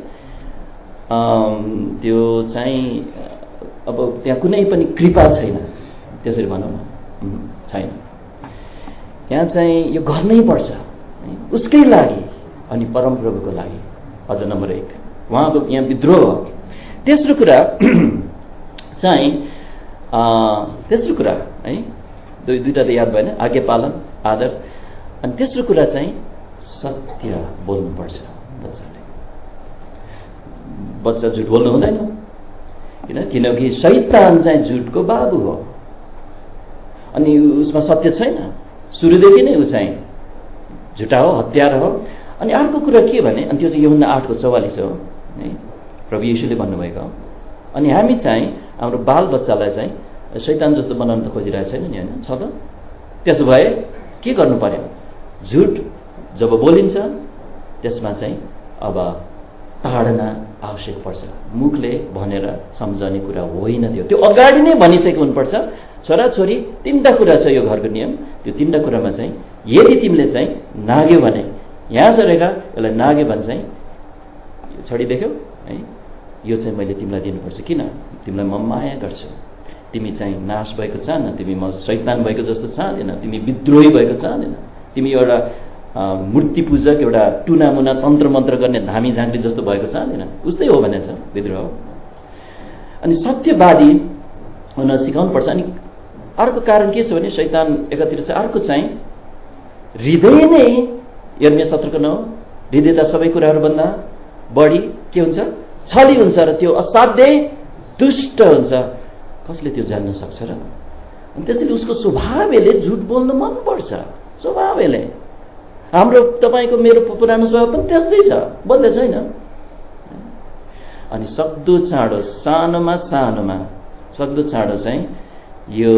त्यो चाहिँ अब त्यहाँ कुनै पनि कृपा छैन, त्यसरी भनौँ न, छैन। यहाँ चाहिँ यो गर्नै पर्छ उसकै लागि अनि परमप्रभुको लागि। अझ नम्बर 1 उहाँको यहाँ विद्रोह। तेस्रो कुरा चाहिँ तेस्रो कुरा है, दुईटा त याद भएन, आज्ञा पालन, आदर। अनि तेस्रो कुरा चाहिँ सत्य बोल्नुपर्छ बच्चाले। बच्चा झुट बोल्नु हुँदैन, किनकि शैतान चाहिँ झुटको बाबु हो अनि उसमा सत्य छैन, सुरुदेखि नै ऊ चाहिँ झुटा हो, हत्यारा हो। अनि अर्को कुरा के भने, अनि त्यो चाहिँ यूहन्ना 8:44 हो है, प्रभु येशूले भन्नुभएको हो। अनि हामी चाहिँ हाम्रो बाल बच्चालाई चाहिँ शैतान जस्तो बनाउन त खोजिरहेको छैन नि, होइन छ त? त्यसो भए के गर्नु पर्यो? झुट जब बोलिन्छ त्यसमा चाहिँ अब ताडना आवश्यक पर्छ। मुखले भनेर सम्झने कुरा होइन, त्यो अगाडि नै भनिसकेको हुनुपर्छ। छोराछोरी तीनटा कुरा छ यो घरको नियम, त्यो तीनटा कुरामा चाहिँ यदि तिमीले चाहिँ नाग्यो भने, यहाँ छ रेखा, यसलाई नाग्यो भने चाहिँ छडी देख्यौ है, यो चाहिँ मैले तिमीलाई दिनुपर्छ। किन? तिमीलाई म माया गर्छु, तिमी चाहिँ नाश भएको चाहन, तिमी म शैतान भएको जस्तो चाहँदैन, तिमी विद्रोही भएको चाहँदैन, तिमी एउटा मूर्ति पूजक, एउटा टुनामुना तन्त्र मन्त्र गर्ने धामी झाँक्री जस्तो भएको चाहँदैन। उस्तै हो भनेछ विद्रोह। अनि सत्यवादी हुन सिकाउनु पर्छ। अनि अर्को कारण के छ भने शैतान एकातिर चाहिँ, अर्को चाहिँ हृदय नै, यर्मिया 17:9, हृदय त सबै कुराहरूभन्दा बढी के हुन्छ? छली हुन्छ र त्यो असाध्यै दुष्ट हुन्छ, कसले त्यो जान्न सक्छ र? अनि त्यसैले उसको स्वभावले झुट बोल्नु मन पर्छ, स्वभावले। हाम्रो तपाईँको मेरो पुरानो स्वभाव पनि त्यस्तै छ, बदले छैन। अनि सक्दो चाँडो सक्दो चाँडो चाहिँ यो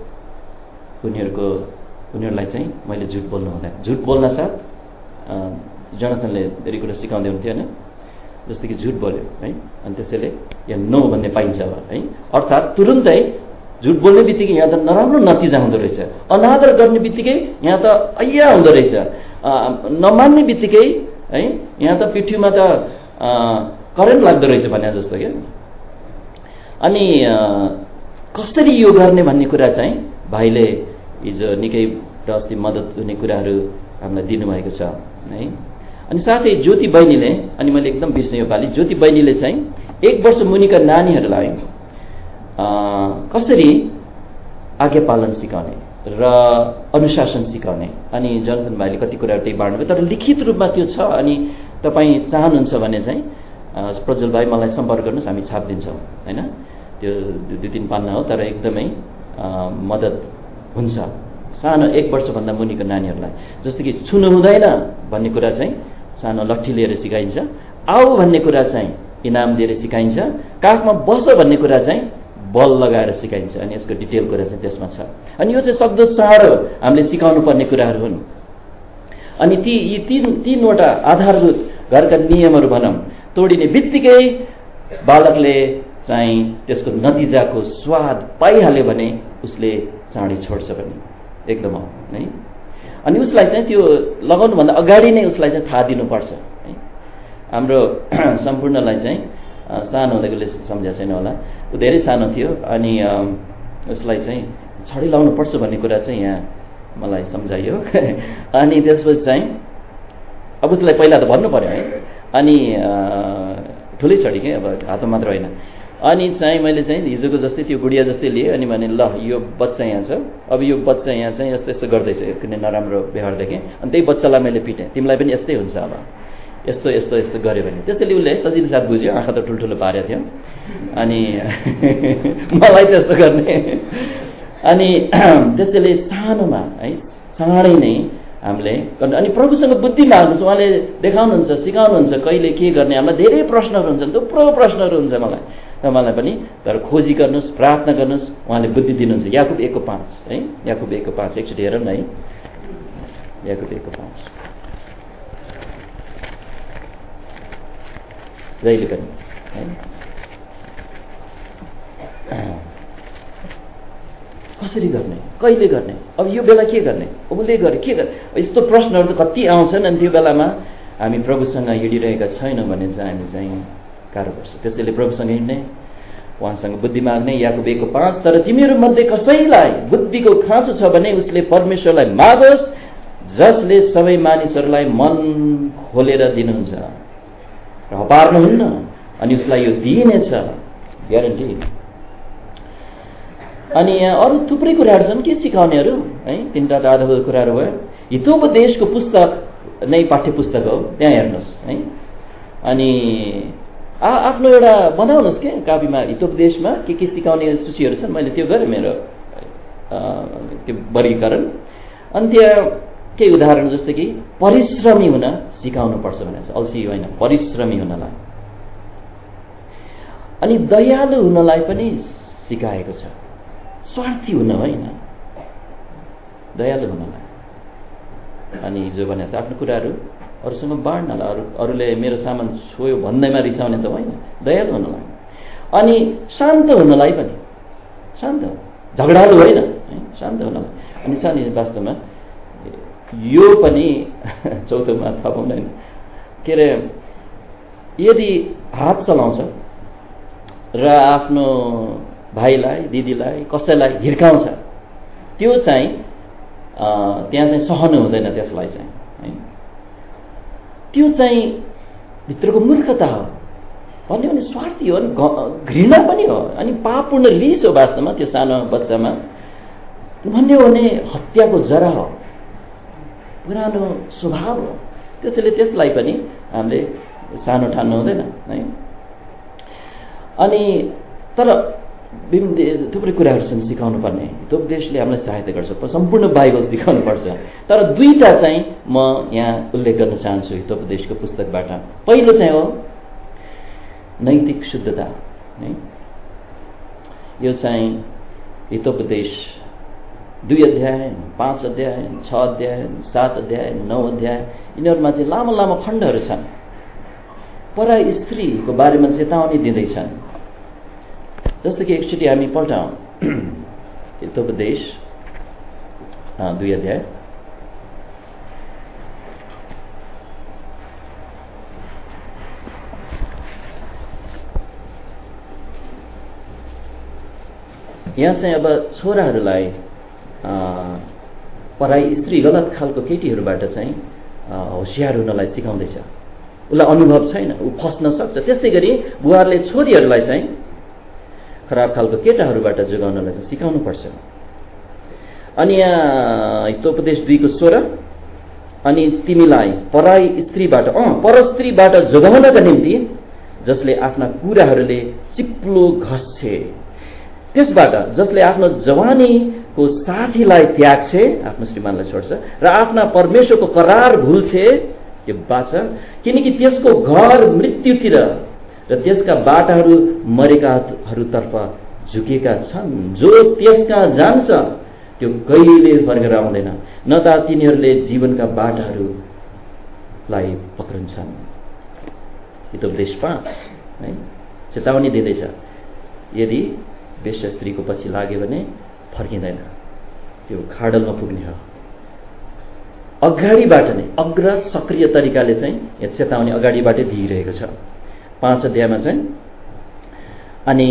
उनीहरूलाई चाहिँ मैले झुट बोल्नु हुँदैन। झुट बोल्न साथ जोनाथनले धेरै कुरा सिकाउँदै हुन्थ्यो होइन, जस्तो कि झुट बोल्यो है, अनि त्यसैले यहाँ नो भन्ने पाइन्छ है, अर्थात् तुरुन्तै झुट बोल्ने बित्तिकै यहाँ त नराम्रो नतिजा हुँदो रहेछ, अनादर गर्ने बित्तिकै यहाँ त अय्या हुँदो रहेछ, नमान्ने बित्तिकै है। यहाँ त पिठ्युमा त करेन्ट लाग्दो रहेछ भने जस्तो क्या। अनि कसरी यो गर्ने भन्ने कुरा चाहिँ भाइले हिजो निकै र अस्ति मद्दत हुने कुराहरू हामीलाई दिनुभएको छ है। अनि साथै ज्योति बहिनीले, अनि मैले एकदम बिर्सेँ योपालि, ज्योति बहिनीले चाहिँ 1 वर्ष मुनिका नानीहरूलाई कसरी आज्ञा पालन सिकाउने र अनुशासन सिकाउने, अनि जनसन भाइले कति कुराहरू त्यही बाँड्नुभयो, तर लिखित रूपमा त्यो छ। अनि तपाईँ चाहनुहुन्छ भने चाहिँ प्रज्वल भाइ मलाई सम्पर्क गर्नुहोस्, हामी छापिदिन्छौँ होइन। त्यो 2-3 पन्ना हो, तर एकदमै मद्दत हुन्छ सानो 1 वर्षभन्दा मुनिको नानीहरूलाई। जस्तो कि छुनु हुँदैन भन्ने कुरा चाहिँ सानो लट्ठी लिएर सिकाइन्छ, आऊ भन्ने कुरा चाहिँ इनाम दिएर सिकाइन्छ, काखमा बस भन्ने कुरा चाहिँ बल लगाएर सिकाइन्छ। अनि यसको डिटेल कुरा चाहिँ त्यसमा छ। अनि यो चाहिँ सक्दो चाँडो हामीले सिकाउनु पर्ने कुराहरू हुन्। अनि यी तीनवटा आधारभूत घरका नियमहरू भनौँ तोडिने बित्तिकै बालकले चाहिँ त्यसको नतिजाको स्वाद पाइहाल्यो भने उसले चाँडै छोड्छ भने एकदम हो है। अनि उसलाई चाहिँ त्यो लगाउनुभन्दा अगाडि नै उसलाई चाहिँ थाहा दिनुपर्छ है। हाम्रो सम्पूर्णलाई चाहिँ सानो हुँदाकोले सम्झाएको छैन होला, ऊ धेरै सानो थियो। अनि उसलाई चाहिँ छडी लाउनु पर्छ भन्ने कुरा चाहिँ यहाँ मलाई सम्झाइयो। अनि त्यसपछि चाहिँ अब उसलाई पहिला त भन्नु पर्यो है। अनि ठुलै छडी के, अब हातमा मात्र होइन। अनि चाहिँ मैले चाहिँ हिजोको जस्तै त्यो गुडिया जस्तै लिएँ। अनि भने ल यो बच्चा यहाँ छ, अब यो बच्चा यहाँ चाहिँ यस्तो यस्तो गर्दैछ, किन नराम्रो व्यवहार देखेँ। अनि त्यही बच्चालाई मैले पिटेँ, तिमीलाई पनि यस्तै हुन्छ अब, यस्तो यस्तो यस्तो गऱ्यो भने। त्यसैले उसले सजिलो साथ बुझ्यो, आँखा त ठुल्ठुलो पारेको थियो। अनि मलाई त्यस्तो गर्ने। अनि त्यसैले सानोमा है चाँडै नै हामीले गर्नु। अनि प्रभुसँग बुद्धि माग्नुहोस्, उहाँले देखाउनुहुन्छ, सिकाउनुहुन्छ कहिले के गर्ने। हामीलाई धेरै प्रश्नहरू हुन्छन्, थुप्रो प्रश्नहरू हुन्छ मलाई, तपाईँलाई पनि। तर खोजी गर्नुहोस्, प्रार्थना गर्नुहोस्, उहाँले बुद्धि दिनुहुन्छ। याकुब 1:5 है, याकुब 1:5 एकचोटि हेरौँ न है। याकुब 1:5 जहिले पनि है। कसरी गर्ने, कहिले गर्ने, अब यो बेला के गर्ने, उसले गरे के गर्ने, यस्तो प्रश्नहरू त कति आउँछन्। अनि त्यो बेलामा हामी प्रभुसँग हिँडिरहेका छैनौँ भने चाहिँ हामी चाहिँ गाह्रो पर्छ। त्यसैले प्रभुसँग हिँड्ने, उहाँसँग बुद्धि माग्ने। याकुब 1:5 तर तिमीहरू मध्ये कसैलाई बुद्धिको खाँचो छ भने उसले परमेश्वरलाई मागोस्, जसले सबै मानिसहरूलाई मन खोलेर दिनुहुन्छ र हपार्नुहुन्न, अनि उसलाई यो दिइनेछ, ग्यारेन्टी। अनि यहाँ अरू थुप्रै कुराहरू छन् के सिकाउनेहरू है। 3टा त आधारभूत कुराहरू भयो। हितोपदेशको पुस्तक नै पाठ्य पुस्तक हो, त्यहाँ हेर्नुहोस् है। अनि आफ्नो एउटा बनाउनुहोस् के कापीमा, हितोपदेशमा के सिकाउने सूचीहरू छन्। मैले त्यो गरेँ मेरो त्यो वर्गीकरण। अनि त्यहाँ केही उदाहरण जस्तो कि परिश्रमी हुन सिकाउनु पर्छ भनेको छ, अल्छी होइन, परिश्रमी हुनलाई। अनि दयालु हुनलाई पनि सिकाएको छ, स्वार्थी हुन होइन, दयालु हुनलाई। अनि हिजो भने आफ्नो कुराहरू अरूसँग बाँड्नलाई, अरूले मेरो सामान छोयो भन्दैमा रिसाउने त होइन, दयालु हुनलाई। अनि शान्त हुनलाई पनि, शान्त झगडालु होइन है, शान्त हुनलाई। अनि छ नि वास्तवमा यो पनि चौथोमा थाहा पाउँदैन के अरे, यदि हात चलाउँछ र आफ्नो भाइलाई, दिदीलाई, कसैलाई हिर्काउँछ, त्यो चाहिँ त्यहाँ चाहिँ सहनु हुँदैन त्यसलाई चाहिँ है। त्यो चाहिँ भित्रको मूर्खता हो, भन्यो भने स्वार्थी हो, घृणा पनि हो, अनि पापपूर्ण रिस हो वास्तवमा त्यो सानो बच्चामा। भन्यो भने हत्याको जरा हो, पुरानो स्वभाव हो। त्यसैले त्यसलाई पनि हामीले सानो ठान्नु हुँदैन है। अनि तर थुप्रै कुराहरू छन् सिकाउनु पर्ने। हितोपदेशले हामीलाई सहायता गर्छ, सम्पूर्ण बाइबल सिकाउनु पर्छ। तर 2टा चाहिँ म यहाँ उल्लेख गर्न चाहन्छु हितोपदेशको पुस्तकबाट। पहिलो चाहिँ हो नैतिक शुद्धता है। यो चाहिँ हितोपदेश 2 अध्याय, 5 अध्याय, 6 अध्याय, 7 अध्याय, 9 अध्याय, यिनीहरूमा चाहिँ लामो लामो खण्डहरू छन्। पराई स्त्रीको बारेमा चेतावनी दिँदैछन्। जस्तो कि एकचोटि हामी पल्टाउँ हितोपदेश 2 अध्याय यहाँ चाहिँ अब छोराहरूलाई पराई स्त्री गलत खालको केटीहरूबाट चाहिँ होशियार हुनलाई सिकाउँदैछ। उसलाई अनुभव छैन, ऊ फस्न सक्छ। त्यस्तै गरी बुहारले छोरीहरूलाई चाहिँ खराब खालको केटाहरूबाट जोगाउनलाई चाहिँ सिकाउनुपर्छ। अनि यहाँ हितोपदेश 2:16 अनि तिमीलाई पराई स्त्रीबाट परस्त्रीबाट जोगाउनका निम्ति जसले आफ्ना कुराहरूले चिप्लो घस्छे, त्यसबाट जसले आफ्नो जवानीको साथीलाई त्याग्छे, आफ्नो श्रीमानलाई छोड्छ र आफ्ना परमेश्वरको करार भुल्छे, त्यो बाँच, किनकि त्यसको घर मृत्युतिर र त्यसका बाटाहरू मरेकाहरूतर्फ झुकेका छन्। जो त्यसका जान्छ त्यो कहिले फर्केर आउँदैन, न त तिनीहरूले जीवनका बाटाहरूलाई पक्रन्छन्। हितोपदेश 5 है चेतावनी दिँदैछ, यदि वेश्या स्त्रीको पछि लाग्यो भने फर्किँदैन, त्यो खाडलमा पुग्ने हो। अगाडिबाट नै अग्र सक्रिय तरिकाले चाहिँ यो चेतावनी अगाडिबाटै दिइरहेको छ 5 अध्यायमा चाहिँ। अनि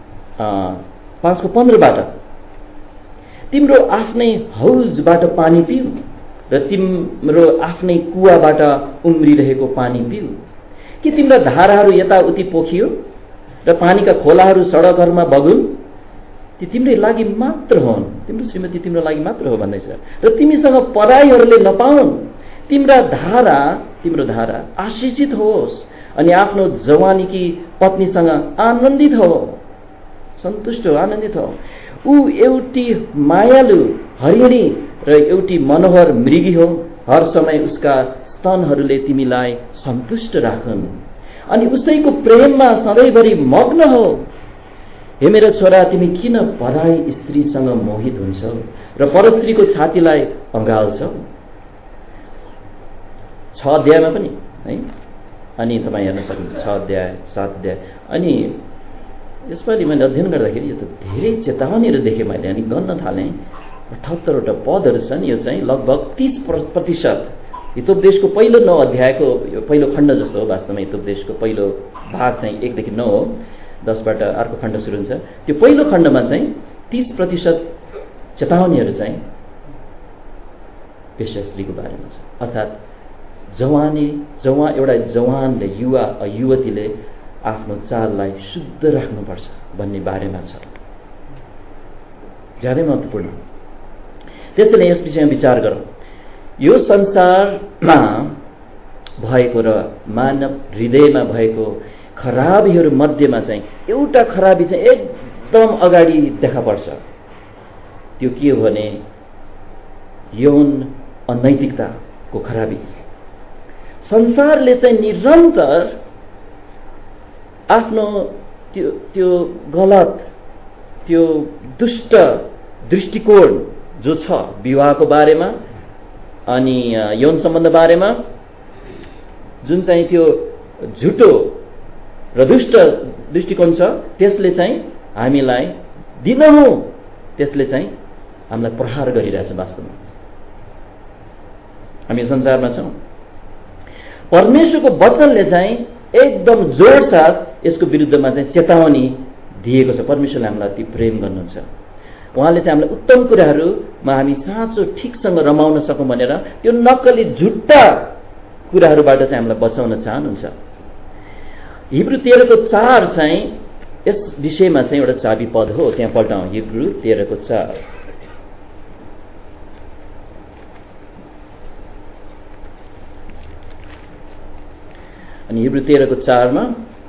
5:15बाट तिम्रो आफ्नै हौजबाट पानी पिउ र तिम्रो आफ्नै कुवाबाट उम्रिरहेको पानी पिउ। कि तिम्रा धाराहरू यताउति पोखियो र पानीका खोलाहरू सडकहरूमा बगुन्? ती तिम्रै लागि मात्र हुन्, तिम्रो श्रीमती तिम्रो लागि मात्र हो भन्दैछ। र तिमीसँग पराईहरूले नपाउन्। तिम्रो धारा आशिषित होस् अनि आफ्नो जवानीकी पत्नीसँग आनन्दित हो, सन्तुष्ट हो, आनन्दित हो। ऊ एउटी मायालु हरिणी र एउटी मनोहर मृगी हो। हर समय उसका स्तनहरूले तिमीलाई सन्तुष्ट राखुन् अनि उसैको प्रेममा सधैँभरि मग्न हो। हे मेरो छोरा, तिमी किन पराई स्त्रीसँग मोहित हुन्छौ र परस्त्रीको छातीलाई अँगाल्छौ? 6 अध्यायमा पनि है। अनि तपाईँ हेर्न सक्नुहुन्छ 6 अध्याय 7 अध्याय। अनि यसपालि मैले अध्ययन गर्दाखेरि यो त धेरै चेतावनीहरू देखेँ मैले। अनि गन्न थालेँ 78वटा पदहरू छन्। यो चाहिँ लगभग 30% हितोपदेशको पहिलो 9 अध्यायको यो पहिलो खण्ड जस्तो हो। वास्तवमा हितोपदेशको पहिलो भाग चाहिँ 1 देखि 9 हो। 10बाट अर्को खण्ड सुरु हुन्छ। त्यो पहिलो खण्डमा चाहिँ 30% चेतावनीहरू चाहिँ वेश्या स्त्रीको बारेमा छ। अर्थात् एउटा जवानले युवतीले आफ्नो चाललाई शुद्ध राख्नुपर्छ भन्ने बारेमा छ। ज्यादै महत्त्वपूर्ण। त्यसैले यस विषयमा विचार गरौँ। यो संसारमा भएको र मानव हृदयमा भएको खराबीहरू मध्येमा चाहिँ एउटा खराबी चाहिँ एकदम अगाडि देखा पर्छ। त्यो के हो भने यौन अनैतिकताको खराबी। संसारले चाहिँ निरन्तर आफ्नो त्यो गलत, त्यो दुष्ट दृष्टिकोण जो छ विवाहको बारेमा अनि यौन सम्बन्ध बारेमा, जुन चाहिँ त्यो झुटो र दुष्ट दृष्टिकोण छ, त्यसले चाहिँ हामीलाई दिनहुँ त्यसले चाहिँ हामीलाई प्रहार गरिरहेछ। वास्तवमा हामी संसारमा छौँ। परमेश्वरको वचनले चाहिँ एकदम जोड साथ यसको विरुद्धमा चाहिँ चेतावनी दिएको छ। परमेश्वरले हामीलाई अति प्रेम गर्नुहुन्छ। उहाँले चाहिँ हामीलाई उत्तम कुराहरूमा हामी साँचो ठिकसँग रमाउन सकौँ भनेर त्यो नक्कली झुट्टा कुराहरूबाट चाहिँ हामीलाई बचाउन चाहनुहुन्छ। हिब्रू 13:4 चाहिँ यस विषयमा चाहिँ एउटा चाबी पद हो। त्यहाँ पल्टाउँ हिब्रू 13:4। अनि हिब्रू 13:4 मा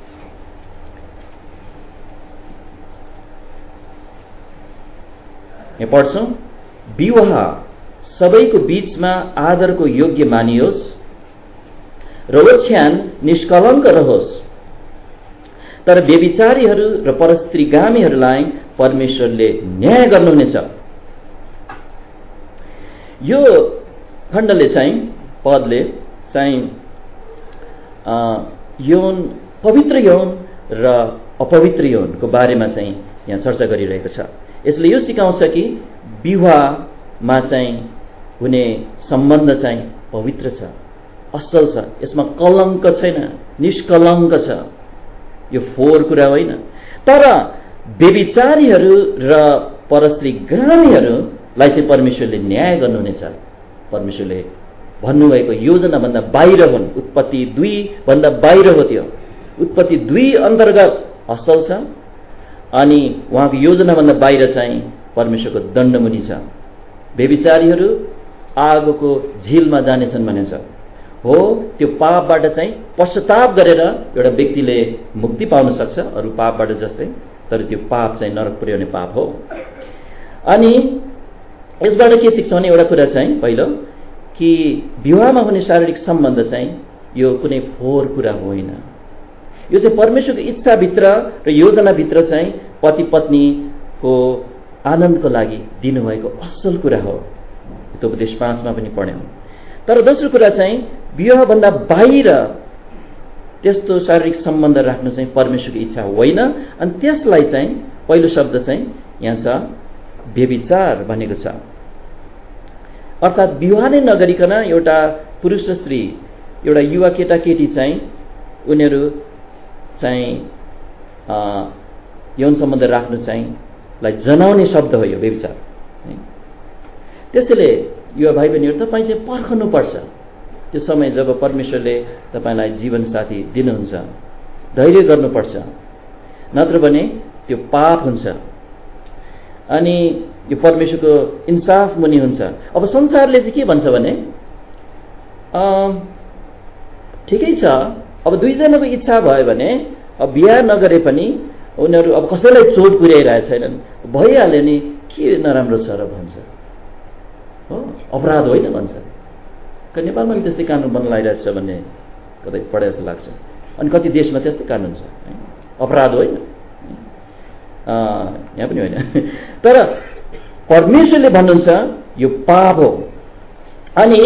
यहाँ पढ्छौँ, विवाह सबैको बीचमा आदरको योग्य मानियोस् र ओछ्यान निष्कलङ्क रहोस्, तर व्यभिचारीहरू र परस्त्रीगामीहरूलाई परमेश्वरले न्याय गर्नुहुनेछ। यो खण्डले चाहिँ पदले चाहिँ यौन, पवित्र यौन र अपवित्र यौनको बारेमा चाहिँ यहाँ चर्चा गरिरहेको छ। यसले यो सिकाउँछ कि विवाहमा चाहिँ हुने सम्बन्ध चाहिँ पवित्र छ, असल छ, यसमा कलङ्क छैन, निष्कलङ्क छ। यो फोहोर कुरा होइन। तर व्यभिचारीहरू र परस्त्रीगामीहरूलाई चाहिँ परमेश्वरले न्याय गर्नुहुनेछ। परमेश्वरले भन्नुभएको योजनाभन्दा बाहिर हुन्। उत्पत्ति 2 भन्दा बाहिर हो त्यो। उत्पत्ति 2 अन्तर्गत असल छ अनि उहाँको योजनाभन्दा बाहिर चाहिँ परमेश्वरको दण्डमुनि छ। व्यभिचारीहरू आगोको झिलमा जानेछन् भनेछ। हो, त्यो पापबाट चाहिँ पश्चाताप गरेर एउटा व्यक्तिले मुक्ति पाउन सक्छ अरू पापबाट जस्तै, तर त्यो पाप चाहिँ नरक पुर्याउने पाप हो। अनि यसबाट के सिक्छौँ भने एउटा कुरा चाहिँ पहिलो कि विवाहमा हुने शारीरिक सम्बन्ध चाहिँ यो कुनै फोहोर कुरा होइन। यो चाहिँ परमेश्वरको इच्छाभित्र र योजनाभित्र चाहिँ पति पत्नीको आनन्दको लागि दिनुभएको असल कुरा हो। त्यो उपदेश 5 मा पनि पढ्यौँ। तर दोस्रो कुरा चाहिँ विवाहभन्दा बाहिर त्यस्तो शारीरिक सम्बन्ध राख्नु चाहिँ परमेश्वरको इच्छा होइन। अनि त्यसलाई चाहिँ पहिलो शब्द चाहिँ यहाँ छ व्यभिचार भनेको छ। अर्थात् विवाह नै नगरिकन एउटा पुरुष र स्त्री, एउटा युवा केटाकेटी चाहिँ उनीहरू चाहिँ यौन सम्बन्ध राख्नु चाहिँ लाई जनाउने शब्द हो यो व्यभिचार। त्यसैले युवा भाइ बहिनीहरू तपाईँ चाहिँ पर्खनुपर्छ त्यो समय जब परमेश्वरले तपाईँलाई जीवनसाथी दिनुहुन्छ। धैर्य गर्नुपर्छ, नत्र भने त्यो पाप हुन्छ अनि यो परमेश्वरको इन्साफ मुनि हुन्छ। अब संसारले चाहिँ के भन्छ भने ठिकै छ, अब दुईजनाको इच्छा भयो भने अब बिहा नगरे पनि उनीहरू अब कसैलाई चोट पुर्याइरहेको छैनन्, भइहाल्यो नि, के नराम्रो छ र भन्छ। हो, अपराध होइन भन्छ। नेपालमा पनि त्यस्तै कानुन बन्न लागिरहेको छ भन्ने कतै पढे जस्तो लाग्छ। अनि कति देशमा त्यस्तै कानुन छ, अपराध होइन, यहाँ पनि होइन। तर परमेश्वरले भन्नुहुन्छ यो पाप हो। अनि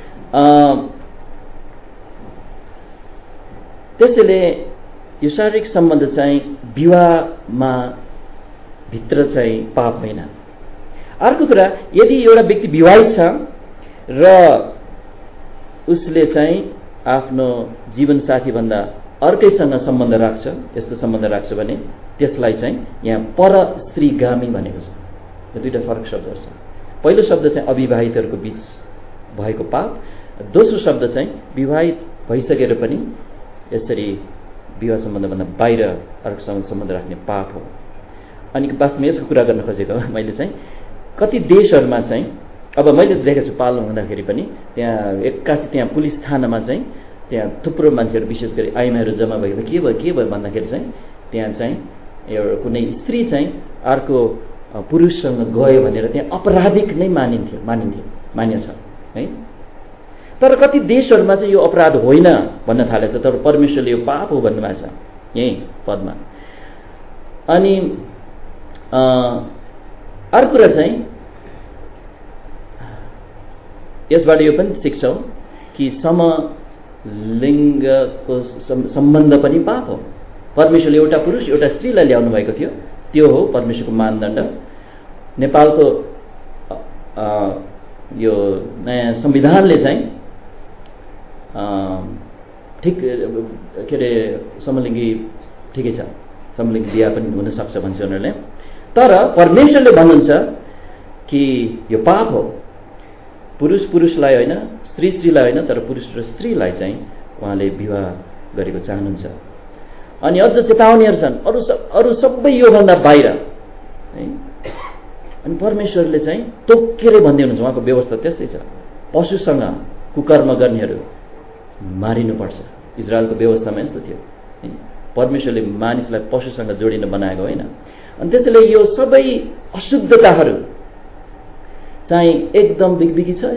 त्यसैले यो शारीरिक सम्बन्ध चाहिँ विवाहमा भित्र चाहिँ पाप होइन। अर्को कुरा, यदि एउटा व्यक्ति विवाहित छ र उसले चाहिँ आफ्नो जीवनसाथीभन्दा अर्कैसँग सम्बन्ध राख्छ, यस्तो सम्बन्ध राख्छ भने त्यसलाई चाहिँ यहाँ पर स्त्रीगामी भनेको छ। यो दुईटा फरक शब्दहरू छ। पहिलो शब्द चाहिँ अविवाहितहरूको बीच भएको पाप, दोस्रो शब्द चाहिँ विवाहित भइसकेर पनि यसरी विवाह सम्बन्धभन्दा बाहिर अर्कोसँग सम्बन्ध राख्ने पाप हो। अनि वास्तवमा यसको कुरा गर्न खोजेको मैले चाहिँ कति देशहरूमा चाहिँ अब मैले देखेको छु पाल्नु हुँदाखेरि पनि त्यहाँ एक्कासी त्यहाँ पुलिस थानामा चाहिँ त्यहाँ थुप्रो मान्छेहरू विशेष गरी आइमाईहरू जम्मा भएको के भयो भन्दाखेरि चाहिँ त्यहाँ चाहिँ एउटा कुनै स्त्री चाहिँ अर्को पुरुषसँग गयो भनेर त्यहाँ अपराधिक नै मानिन्छ है। तर कति देशहरूमा चाहिँ यो अपराध होइन भन्न थालेछ, तर परमेश्वरले यो पाप हो भन्नुभएको छ यही पदमा। अनि अर्को कुरा चाहिँ यसबाट यो पनि सिक्छौँ कि समलिङ्गको सम्बन्ध पनि पाप हो। परमेश्वरले एउटा पुरुष एउटा स्त्रीलाई ल्याउनु भएको थियो, त्यो हो परमेश्वरको मानदण्ड। नेपालको यो नयाँ संविधानले चाहिँ ठिक के अरे समलिङ्गी ठिकै छ, समलिङ्गी बिहा पनि हुन सक्छ भन्छ उनीहरूले। तर परमेश्वरले भन्नुहुन्छ कि यो पाप हो। पुरुष पुरुषलाई होइन, स्त्री स्त्रीलाई होइन, तर पुरुष र स्त्रीलाई चाहिँ उहाँले विवाह गरेको चाहनुहुन्छ। अनि अझ चेतावनीहरू छन् अरू सबै योभन्दा बाहिर है। अनि परमेश्वरले चाहिँ तोकेर भन्दै हुनुहुन्छ, उहाँको व्यवस्था त्यस्तै छ। पशुसँग कुकर्म गर्नेहरू मारिनुपर्छ। इजरायलको व्यवस्थामा यस्तो थियो। परमेश्वरले मानिसलाई पशुसँग जोडिन बनाएको होइन। अनि त्यसैले यो सबै अशुद्धताहरू चाहिँ एकदम बिगबिगी छ।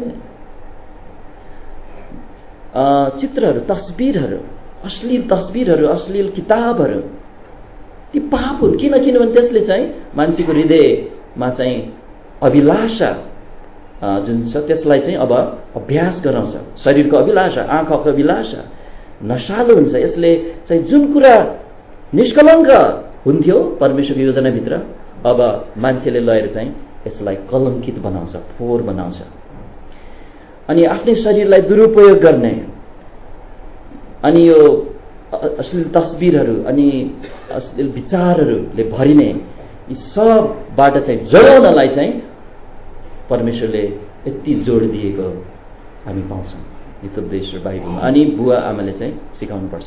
चित्रहरू, तस्बिरहरू, अश्लील तस्बिरहरू, अश्लील किताबहरू ती पाप हुन्। किनभने त्यसले चाहिँ मान्छेको हृदयमा चाहिँ अभिलाषा जुन छ त्यसलाई चाहिँ अब अभ्यास गराउँछ। शरीरको अभिलाषा, आँखाको अभिलाषा नशालु हुन्छ। यसले चाहिँ जुन कुरा निष्कलङ्क हुन्थ्यो परमेश्वरको योजनाभित्र, अब मान्छेले लगेर चाहिँ यसलाई कलङ्कित बनाउँछ, फोहोर बनाउँछ। अनि आफ्नै शरीरलाई दुरुपयोग गर्ने, अनि यो अश्लील तस्बिरहरू अनि अश्लील विचारहरूले भरिने यी सबबाट चाहिँ जोड्नलाई चाहिँ परमेश्वरले यति जोड दिएको हामी पाउँछौँ हितोपदेश र बाइबलमा। अनि बुवा आमाले चाहिँ सिकाउनु पर्छ।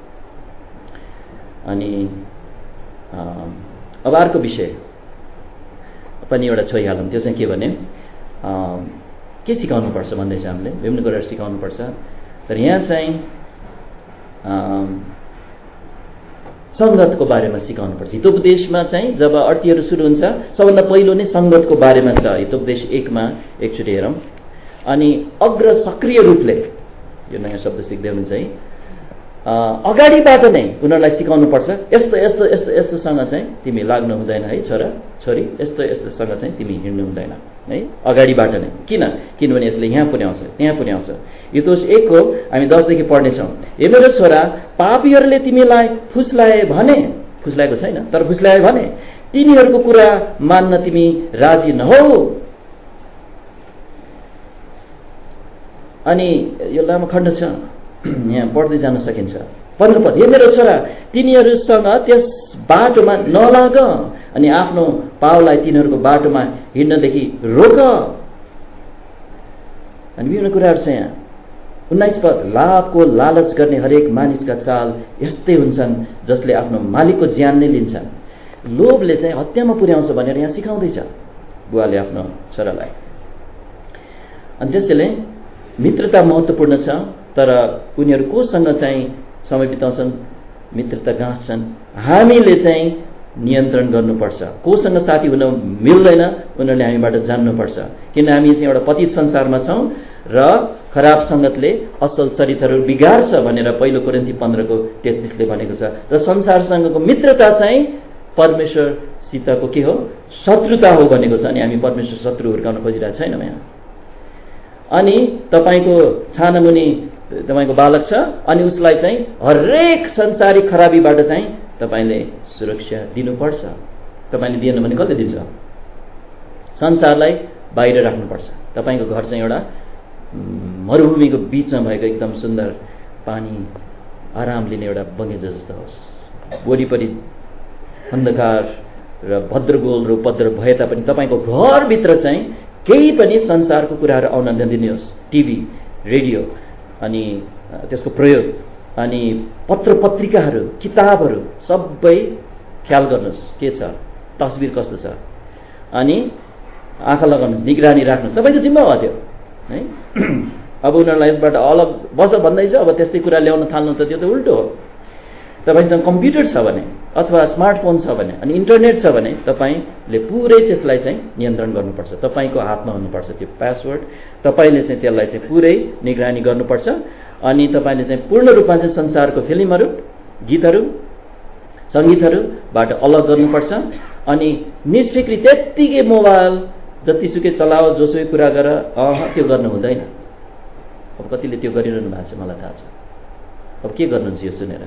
अनि अब अर्को विषय पनि एउटा छोइहालौँ, त्यो चाहिँ के भने के सिकाउनुपर्छ भन्दैछ हामीले विभिन्न कुराहरू सिकाउनुपर्छ। तर यहाँ चाहिँ सङ्गतको बारेमा सिकाउनुपर्छ। हितोपदेशमा चाहिँ जब अर्थीहरू सुरु हुन्छ सबभन्दा पहिलो नै सङ्गतको बारेमा छ। हितोपदेश 1मा एकचोटि हेरौँ। अनि अग्र सक्रिय रूपले यो नयाँ शब्द सिक्दै हुनुहुन्छ है, अगाडिबाट नै उनीहरूलाई सिकाउनुपर्छ यस्तो यस्तो यस्तो यस्तोसँग चाहिँ तिमी लाग्नु हुँदैन है छोरा छोरी, यस्तो यस्तोसँग चाहिँ तिमी हिँड्नु हुँदैन है, अगाडिबाट नै। किनभने यसले यहाँ पुर्याउँछ त्यहाँ पुर्याउँछ। हितोपदेश 1 को हामी 10 देखि पढ्नेछौँ। हे मेरो छोरा, पापीहरूले तिमीलाई फुस्लाएको छैन तर फुस्लायो भने तिनीहरूको कुरा मान्न तिमी राजी नहौ। अनि यो लामो खण्ड छ, यहाँ पढ्दै जान सकिन्छ। 15 पद, हे मेरो छोरा, तिनीहरूसँग त्यस बाटोमा नलाग अनि आफ्नो पाउलाई तिनीहरूको बाटोमा हिँड्नदेखि रोक। अनि विभिन्न कुराहरू छ यहाँ। 19 पद, लाभको लालच गर्ने हरेक मानिसका चाल यस्तै हुन्छन् जसले आफ्नो मालिकको ज्यान नै लिन्छन्। लोभले चाहिँ हत्यामा पुर्याउँछ भनेर यहाँ सिकाउँदैछ बुवाले आफ्नो छोरालाई। अनि त्यसैले मित्रता महत्त्वपूर्ण छ, तर उनीहरू कोसँग चाहिँ समय बिताउँछन्, मित्रता गाँच्छन्, हामीले चाहिँ नियन्त्रण गर्नुपर्छ। कोसँग साथी हुन मिल्दैन उनीहरूले हामीबाट जान्नुपर्छ। किन हामी चाहिँ एउटा पतित संसारमा छौँ र खराब सङ्गतले असल चरित्रहरू बिगार्छ भनेर 1 कोरिन्थी 15:33ले भनेको छ। र संसारसँगको मित्रता चाहिँ परमेश्वरसितको के हो, शत्रुता हो भनेको छ। अनि हामी परमेश्वर शत्रु हुर्काउन खोजिरहेको छैनौँ यहाँ। अनि तपाईँको छानामुनि तपाईँको बालक छ अनि उसलाई चाहिँ हरेक संसारिक खराबीबाट चाहिँ तपाईँले सुरक्षा दिनुपर्छ। तपाईँले दिएन भने कसले दिन्छ? संसारलाई बाहिर राख्नुपर्छ। तपाईँको घर चाहिँ एउटा मरुभूमिको बिचमा भएको एकदम सुन्दर पानी आराम लिने एउटा बगैँचा जस्तो होस्। वरिपरि अन्धकार र भद्रगोल र उपद्रव भए तापनि तपाईँको घरभित्र चाहिँ केही पनि संसारको कुराहरू आउन नदिनुहोस्। टिभी, रेडियो अनि त्यसको प्रयोग अनि पत्र पत्रिकाहरू, किताबहरू सबै ख्याल गर्नुहोस् के छ, तस्बिर कस्तो छ, अनि आँखा लगाउनुहोस्, निगरानी राख्नुहोस्। तपाईँको जिम्मा हो त्यो है। अब उनीहरूलाई यसबाट अलग बस भन्दैछ, अब त्यस्तै कुरा ल्याउन थाल्नु त त्यो त उल्टो हो। तपाईँसँग कम्प्युटर छ भने अथवा स्मार्टफोन छ भने अनि इन्टरनेट छ भने तपाईँले पुरै त्यसलाई चाहिँ नियन्त्रण गर्नुपर्छ। तपाईँको हातमा हुनुपर्छ त्यो पासवर्ड। तपाईँले चाहिँ त्यसलाई चाहिँ पुरै निगरानी गर्नुपर्छ। अनि तपाईँले चाहिँ पूर्ण रूपमा चाहिँ संसारको फिल्महरू, गीतहरू, सङ्गीतहरूबाट अलग गर्नुपर्छ। अनि निष्फिक्री त्यत्तिकै मोबाइल जतिसुकै चलाओ, जोसुकै कुरा गर, त्यो गर्नु हुँदैन। अब कतिले त्यो गरिरहनु भएको छ मलाई थाहा छ। अब के गर्नुहुन्छ यो सुनेर?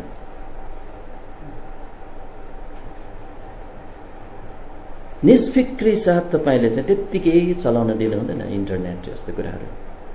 निष्फिक्री साथ तपाईँले चाहिँ त्यत्तिकै चलाउन दिनु हुँदैन इन्टरनेट जस्तो कुराहरू।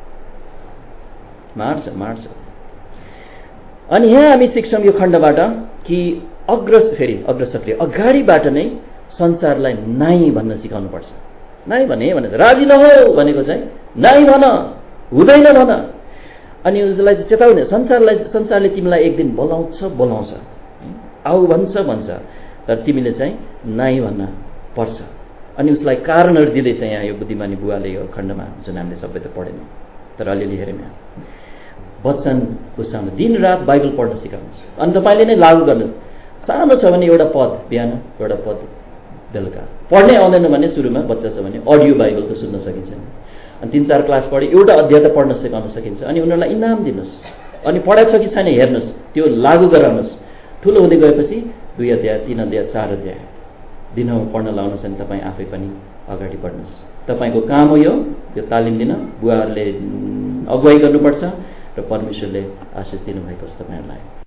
मार्छ। अनि यहाँ हामी सिक्छौँ यो खण्डबाट कि अग्रसक्रिय अगाडिबाट नै संसारलाई नाइ भन्न सिकाउनुपर्छ। नाइ भने राजी नहो भनेको चाहिँ नाइ भन, हुँदैन भन। अनि उसलाई चाहिँ चेताउने, संसारले तिमीलाई एक दिन बोलाउँछ, आऊ भन्छ, तर तिमीले चाहिँ नाइ भन्न पर्छ। अनि उसलाई कारणहरू दिँदैछ यहाँ यो बुद्धिमानी बुवाले यो खण्डमा, जुन हामीले सबै त पढेनौँ तर अलिअलि हेऱ्यौँ यहाँ। वचनको सामु दिनरात बाइबल पढ्न सिकाउनुहोस्। अनि तपाईँले नै लागू गर्नुहोस्। सानो छ भने एउटा पद बिहान, एउटा पद बेलुका। पढ्नै आउँदैन भने सुरुमा बच्चा छ भने अडियो बाइबल त सुन्न सकिन्छ। अनि 3-4 क्लास पढे एउटा अध्याय त पढ्न सिकाउन सकिन्छ। अनि उनीहरूलाई इनाम दिनुहोस्। अनि पढाएको छ कि छैन हेर्नुहोस्, त्यो लागू गराउनुहोस्। ठुलो हुँदै गएपछि 2 अध्याय, 3 अध्याय, 4 अध्याय दिनमा पढ्न लाउनुहोस्। अनि तपाईँ आफै पनि अगाडि बढ्नुहोस्। तपाईँको काम हो यो तालिम दिन। बुवाहरूले अगुवाई गर्नुपर्छ र परमेश्वरले आशिष दिनुभएको छ तपाईँहरूलाई।